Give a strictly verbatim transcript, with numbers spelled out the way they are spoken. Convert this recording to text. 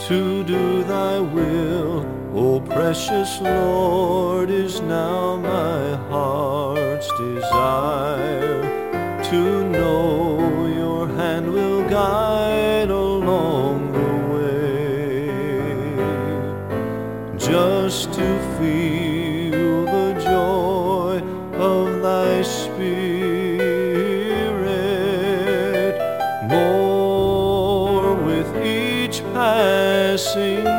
to do thy will, O precious Lord, is now my heart's desire. To know your hand will guide along the way, just to feel the joy of thy Spirit more with each passing